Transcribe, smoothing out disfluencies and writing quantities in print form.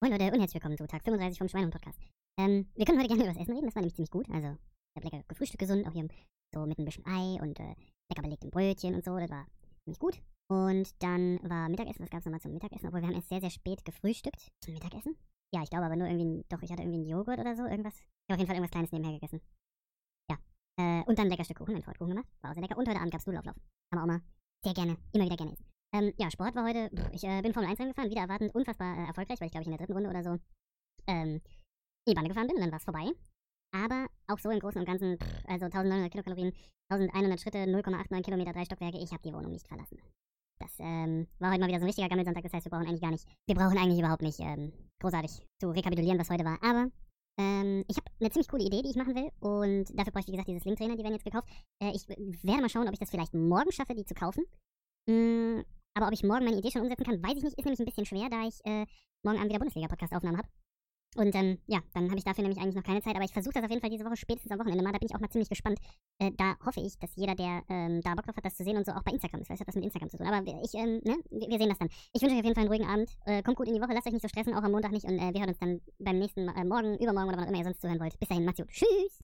Moin Leute und herzlich willkommen zu Tag 35 vom Schweinehund-Podcast. Wir können heute gerne über das Essen reden, das war nämlich ziemlich gut. Also, ich habe lecker gefrühstückt, gesund, auch hier so mit ein bisschen Ei und lecker belegtem Brötchen und so, das war ziemlich gut. Und dann war Mittagessen, was gab es nochmal zum Mittagessen? Obwohl, wir haben erst sehr, sehr spät gefrühstückt. Zum Mittagessen? Ja, ich glaube aber nur irgendwie, doch, ich hatte irgendwie einen Joghurt oder so, irgendwas. Ich habe auf jeden Fall irgendwas Kleines nebenher gegessen. Ja, und dann ein lecker Stück Kuchen, ein Kuchen gemacht, war auch sehr lecker. Und heute Abend gab es Nudelauflauf. Haben wir auch mal sehr gerne, immer wieder gerne essen. Ja, Sport war heute, ich bin Formel 1 reingefahren, wieder erwartend unfassbar erfolgreich, weil ich glaube ich in der 3. Runde oder so in die Bande gefahren bin und dann war es vorbei. Aber auch so im Großen und Ganzen, also 1900 Kilokalorien, 1100 Schritte, 0,89 Kilometer, 3 Stockwerke, ich habe die Wohnung nicht verlassen. Das war heute mal wieder so ein richtiger Gammelsonntag, das heißt, wir brauchen eigentlich überhaupt nicht großartig zu rekapitulieren, was heute war. Aber ich habe eine ziemlich coole Idee, die ich machen will und dafür brauche ich, wie gesagt, dieses Linktrainer, die werden jetzt gekauft. Ich werde mal schauen, ob ich das vielleicht morgen schaffe, die zu kaufen. Aber ob ich morgen meine Idee schon umsetzen kann, weiß ich nicht. Ist nämlich ein bisschen schwer, da ich morgen Abend wieder Bundesliga-Podcast-Aufnahmen habe. Und ja, dann habe ich dafür nämlich eigentlich noch keine Zeit. Aber ich versuche das auf jeden Fall diese Woche spätestens am Wochenende mal. Da bin ich auch mal ziemlich gespannt. Da hoffe ich, dass jeder, der da Bock drauf hat, das zu sehen und so auch bei Instagram ist. Weil es hat was mit Instagram zu tun. Aber wir sehen das dann. Ich wünsche euch auf jeden Fall einen ruhigen Abend. Kommt gut in die Woche, lasst euch nicht so stressen, auch am Montag nicht. Und wir hören uns dann beim nächsten Morgen, übermorgen oder wann auch immer ihr sonst zuhören wollt. Bis dahin, macht's gut. Tschüss!